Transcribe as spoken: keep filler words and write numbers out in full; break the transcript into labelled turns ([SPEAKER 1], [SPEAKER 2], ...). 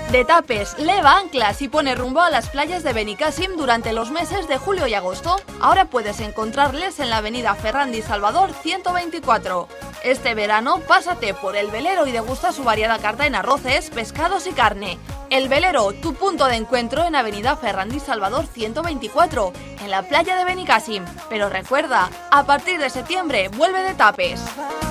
[SPEAKER 1] De Tapes, leva anclas y pone rumbo a las playas de Benicàssim durante los meses de julio y agosto. Ahora puedes encontrarles en la avenida Ferrandi Salvador ciento veinticuatro. Este verano, pásate por El Velero y degusta su variada carta en arroces, pescados y carne. El Velero, tu punto de encuentro en avenida Ferrandi Salvador ciento veinticuatro, en la playa de Benicàssim. Pero recuerda, a partir de septiembre vuelve De Tapes.